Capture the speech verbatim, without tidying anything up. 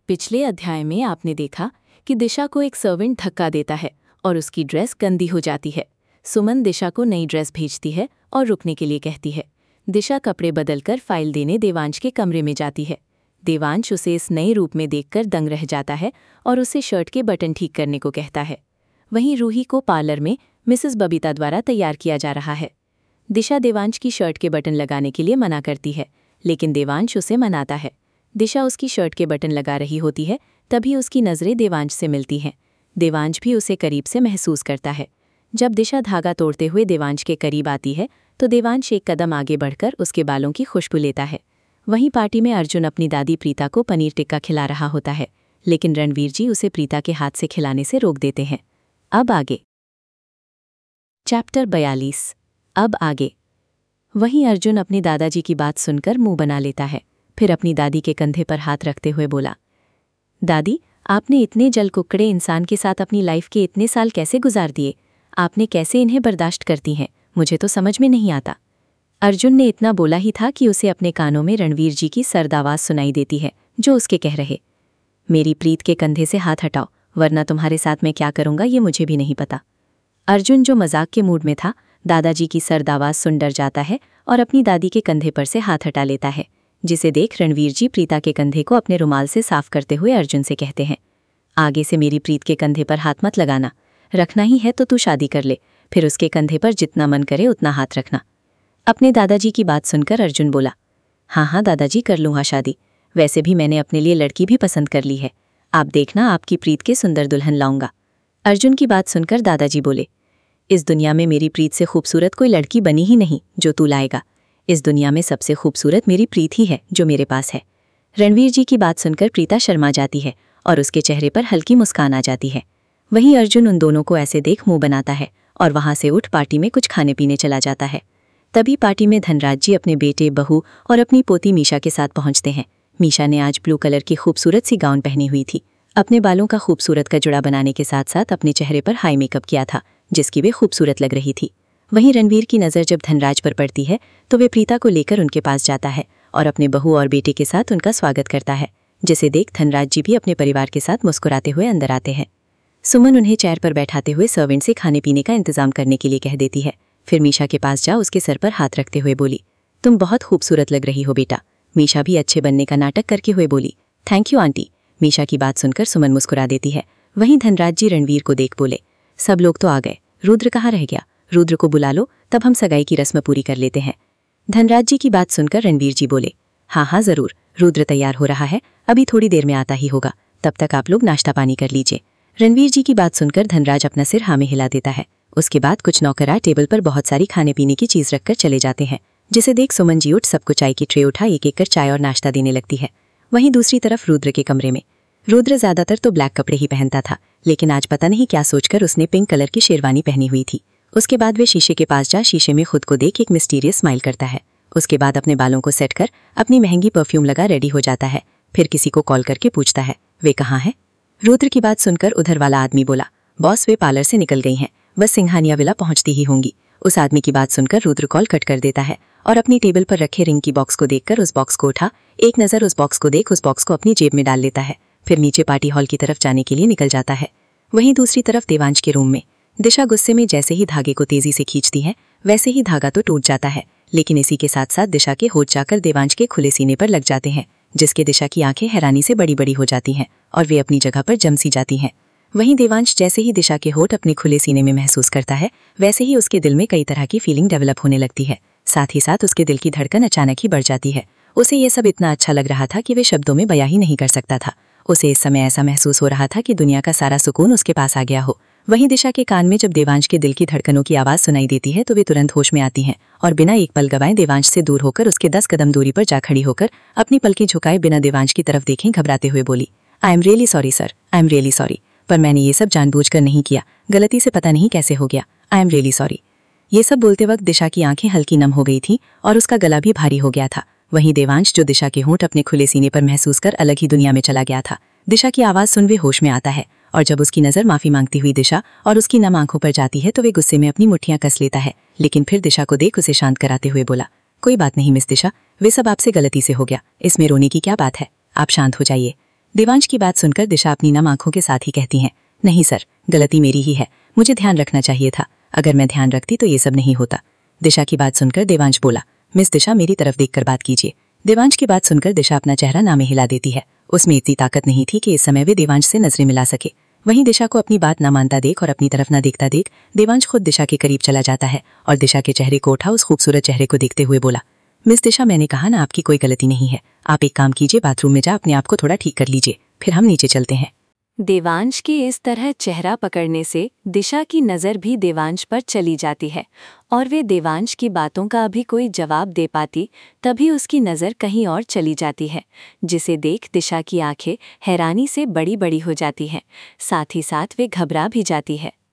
पिछले अध्याय में आपने देखा कि दिशा को एक सर्वेंट धक्का देता है और उसकी ड्रेस गंदी हो जाती है। सुमन दिशा को नई ड्रेस भेजती है और रुकने के लिए कहती है। दिशा कपड़े बदलकर फाइल देने देवांश के कमरे में जाती है। देवांश उसे इस नए रूप में देखकर दंग रह जाता है और उसे शर्ट के बटन ठीक करने को कहता है। वहीं रूही को पार्लर में मिसेस बबीता द्वारा तैयार किया जा रहा है। दिशा देवांश की शर्ट के बटन लगाने के लिए मना करती है, लेकिन देवांश उसे मनाता है। दिशा उसकी शर्ट के बटन लगा रही होती है, तभी उसकी नज़रें देवांश से मिलती हैं। देवांश भी उसे करीब से महसूस करता है। जब दिशा धागा तोड़ते हुए देवांश के करीब आती है तो देवांश एक कदम आगे बढ़कर उसके बालों की खुशबू लेता है। वहीं पार्टी में अर्जुन अपनी दादी प्रीता को पनीर टिक्का खिला रहा होता है, लेकिन रणवीर जी उसे प्रीता के हाथ से खिलाने से रोक देते हैं। अब आगे चैप्टर बयालीस। अब आगे वहीं अर्जुन अपनी दादाजी की बात सुनकर मुंह बना लेता है। फिर अपनी दादी के कंधे पर हाथ रखते हुए बोला, दादी, आपने इतने जल कुकड़े इंसान के साथ अपनी लाइफ के इतने साल कैसे गुजार दिए? आपने कैसे इन्हें बर्दाश्त करती हैं? मुझे तो समझ में नहीं आता। अर्जुन ने इतना बोला ही था कि उसे अपने कानों में रणवीर जी की सर्द आवाज़ सुनाई देती है, जो उसके कह रहे, मेरी प्रीत के कंधे से हाथ हटाओ, वरना तुम्हारे साथ मैं क्या करूंगा ये मुझे भी नहीं पता। अर्जुन, जो मजाक के मूड में था, दादाजी की सर्द आवाज़ सुन डर जाता है और अपनी दादी के कंधे पर से हाथ हटा लेता है, जिसे देख रणवीर जी प्रीता के कंधे को अपने रुमाल से साफ करते हुए अर्जुन से कहते हैं, आगे से मेरी प्रीत के कंधे पर हाथ मत लगाना। रखना ही है तो तू शादी कर ले, फिर उसके कंधे पर जितना मन करे उतना हाथ रखना। अपने दादाजी की बात सुनकर अर्जुन बोला, हाँ हाँ दादाजी, कर लूँगा शादी। वैसे भी मैंने अपने लिए लड़की भी पसंद कर ली है। आप देखना, आपकी प्रीत के सुंदर दुल्हन लाऊंगा। अर्जुन की बात सुनकर दादाजी बोले, इस दुनिया में मेरी प्रीत से खूबसूरत कोई लड़की बनी ही नहीं जो तू लाएगा। इस दुनिया में सबसे खूबसूरत मेरी प्रीत ही है जो मेरे पास है। रणवीर जी की बात सुनकर प्रीता शर्मा जाती है और उसके चेहरे पर हल्की मुस्कान आ जाती है। वहीं अर्जुन उन दोनों को ऐसे देख मुंह बनाता है और वहां से उठ पार्टी में कुछ खाने पीने चला जाता है। तभी पार्टी में धनराज जी अपने बेटे, बहू और अपनी पोती मीशा के साथ पहुंचते हैं। मीशा ने आज ब्लू कलर की खूबसूरत सी गाउन पहनी हुई थी। अपने बालों का खूबसूरत का जुड़ा बनाने के साथ साथ अपने चेहरे पर हाई मेकअप किया था, जिसकी वे खूबसूरत लग रही थी। वहीं रणवीर की नज़र जब धनराज पर पड़ती है तो वे प्रीता को लेकर उनके पास जाता है और अपने बहू और बेटे के साथ उनका स्वागत करता है, जिसे देख धनराज जी भी अपने परिवार के साथ मुस्कुराते हुए अंदर आते हैं। सुमन उन्हें चेयर पर बैठाते हुए सर्वेंट से खाने पीने का इंतजाम करने के लिए कह देती है। फिर मीशा के पास जा उसके सर पर हाथ रखते हुए बोली, तुम बहुत खूबसूरत लग रही हो बेटा। मीशा भी अच्छे बनने का नाटक करके हुए बोली, थैंक यू आंटी। मीशा की बात सुनकर सुमन मुस्कुरा देती है। वहीं धनराज जी रणवीर को देख बोले, सब लोग तो आ गए, रुद्र कहाँ रह गया? रुद्र को बुला लो, तब हम सगाई की रस्म पूरी कर लेते हैं। धनराज जी की बात सुनकर रणवीर जी बोले, हाँ हाँ जरूर, रुद्र तैयार हो रहा है, अभी थोड़ी देर में आता ही होगा, तब तक आप लोग नाश्ता पानी कर लीजिए। रणवीर जी की बात सुनकर धनराज अपना सिर हाँ में हिला देता है। उसके बाद कुछ नौकरा टेबल पर बहुत सारी खाने पीने की चीज रखकर चले जाते हैं, जिसे देख सुमन जी उठ सबको चाय की ट्रे उठा एक एक कर चाय और नाश्ता देने लगती है। वहीं दूसरी तरफ रुद्र के कमरे में रुद्र ज्यादातर तो ब्लैक कपड़े ही पहनता था, लेकिन आज पता नहीं क्या सोचकर उसने पिंक कलर की शेरवानी पहनी हुई थी। उसके बाद वे शीशे के पास जा शीशे में खुद को देख एक मिस्टीरियस स्माइल करता है। उसके बाद अपने बालों को सेट कर अपनी महंगी परफ्यूम लगा रेडी हो जाता है। फिर किसी को कॉल करके पूछता है, वे कहाँ हैं? रुद्र की बात सुनकर उधर वाला आदमी बोला, बॉस वे पार्लर से निकल गई हैं, बस सिंघानिया विला पहुंचती ही होंगी। उस आदमी की बात सुनकर रुद्र कॉल कट कर देता है और अपनी टेबल पर रखे रिंग की बॉक्स को देखकर उस बॉक्स को उठा, एक नज़र उस बॉक्स को देख उस बॉक्स को अपनी जेब में डाल लेता है। फिर नीचे पार्टी हॉल की तरफ जाने के लिए निकल जाता है। वहीं दूसरी तरफ देवांश के रूम में दिशा गुस्से में जैसे ही धागे को तेजी से खींचती है, वैसे ही धागा तो टूट जाता है, लेकिन इसी के साथ साथ दिशा के होठ जाकर देवांश के खुले सीने पर लग जाते हैं, जिसके दिशा की आंखें हैरानी से बड़ी बड़ी हो जाती हैं और वे अपनी जगह पर जम सी जाती हैं। वहीं देवांश जैसे ही दिशा के होठ अपने खुले सीने में महसूस करता है, वैसे ही उसके दिल में कई तरह की फीलिंग डेवलप होने लगती है। साथ ही साथ उसके दिल की धड़कन अचानक ही बढ़ जाती है। उसे ये सब इतना अच्छा लग रहा था कि वे शब्दों में बयां ही नहीं कर सकता था। उसे इस समय ऐसा महसूस हो रहा था कि दुनिया का सारा सुकून उसके पास आ गया हो। वहीं दिशा के कान में जब देवांश के दिल की धड़कनों की आवाज़ सुनाई देती है तो वे तुरंत होश में आती हैं और बिना एक पल गवाए देवांश से दूर होकर उसके दस कदम दूरी पर जा खड़ी होकर अपनी पलकें झुकाए बिना देवांश की तरफ देखें घबराते हुए बोली, I am really sorry sir, I am really sorry, पर मैंने ये सब जानबूझकर नहीं किया, गलती से पता नहीं कैसे हो गया, आई एम रियली सॉरी। ये सब बोलते वक्त दिशा की आंखें हल्की नम हो गई थीं और उसका गला भी भारी हो गया था। वहीं देवांश जो दिशा के होंठ अपने खुले सीने पर महसूस कर अलग ही दुनिया में चला गया था। दिशा की आवाज़ सुन वे होश में आता है और जब उसकी नज़र माफ़ी मांगती हुई दिशा और उसकी नम आंखों पर जाती है तो वे गुस्से में अपनी मुट्ठियां कस लेता है, लेकिन फिर दिशा को देख उसे शांत कराते हुए बोला, कोई बात नहीं मिस दिशा, वे सब आपसे गलती से हो गया, इसमें रोने की क्या बात है, आप शांत हो जाइए। देवांश की बात सुनकर दिशा अपनी नम आंखों के साथ ही कहती हैं, नहीं सर, गलती मेरी ही है, मुझे ध्यान रखना चाहिए था, अगर मैं ध्यान रखती तो ये सब नहीं होता। दिशा की बात सुनकर देवांश बोला, मिस दिशा मेरी तरफ देखकर बात कीजिए। देवांश की बात सुनकर दिशा अपना चेहरा नामे हिला देती है। उसमें इतनी ताकत नहीं थी कि इस समय वे देवांश से नजरें मिला सके। वहीं दिशा को अपनी बात ना मानता देख और अपनी तरफ ना देखता देख देवांश खुद दिशा के करीब चला जाता है और दिशा के चेहरे को उठा उस खूबसूरत चेहरे को देखते हुए बोला, मिस दिशा मैंने कहा ना आपकी कोई गलती नहीं है, आप एक काम कीजिए, बाथरूम में जा अपने आप को थोड़ा ठीक कर लीजिए, फिर हम नीचे चलते हैं। देवांश की इस तरह चेहरा पकड़ने से दिशा की नज़र भी देवांश पर चली जाती है और वे देवांश की बातों का अभी कोई जवाब दे पाती तभी उसकी नज़र कहीं और चली जाती है, जिसे देख दिशा की आंखें हैरानी से बड़ी बड़ी हो जाती हैं, साथ ही साथ वे घबरा भी जाती है।